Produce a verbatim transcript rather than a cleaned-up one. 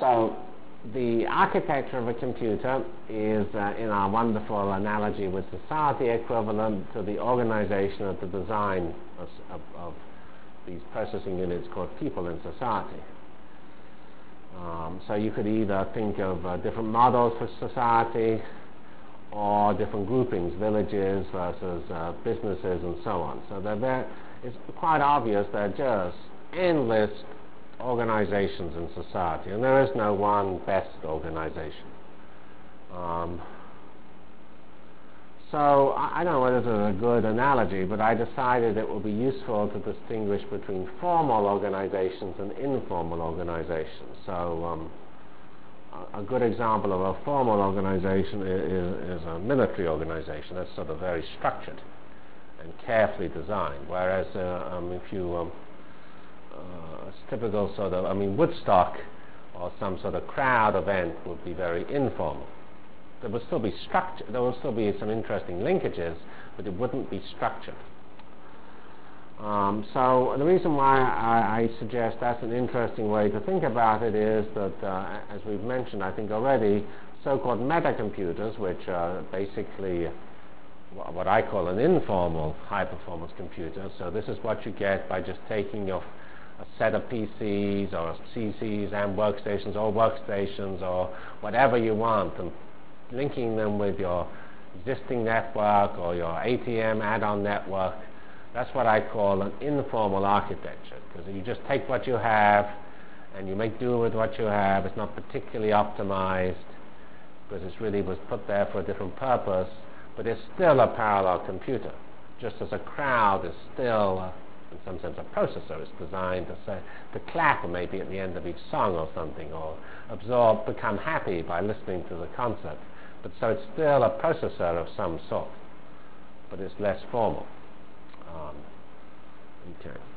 So the architecture of a computer is, uh, in our wonderful analogy with society, equivalent to the organization of the design of, of, of these processing units called people in society. Um, so you could either think of uh, different models for society, or different groupings, villages versus uh, businesses and so on. So they're very, it's quite obvious they're just endless organizations in society, and there is no one best organization. Um, so I, I don't know whether this is a good analogy, but I decided it would be useful to distinguish between formal organizations and informal organizations. So um, a good example of a formal organization is, is a military organization that's sort of very structured and carefully designed, whereas uh, um, if you um, uh, a typical sort of, I mean, Woodstock or some sort of crowd event would be very informal. There would still be structure, there would still be some interesting linkages, but it wouldn't be structured. Um, so the reason why I, I suggest that's an interesting way to think about it is that, uh, as we've mentioned, I think already, so-called metacomputers, which are basically what I call an informal high-performance computer. So this is what you get by just taking your a set of P Cs or C Cs and workstations or workstations or whatever you want and linking them with your existing network or your A T M add-on network. That's what I call an informal architecture, because you just take what you have and you make do with what you have. It's not particularly optimized because it's really was put there for a different purpose, but it's still a parallel computer, just as a crowd is still, uh, in some sense, a processor. It's designed to say, to clap maybe at the end of each song or something, or absorb, become happy by listening to the concert. But so it's still a processor of some sort, but it's less formal. Um, okay.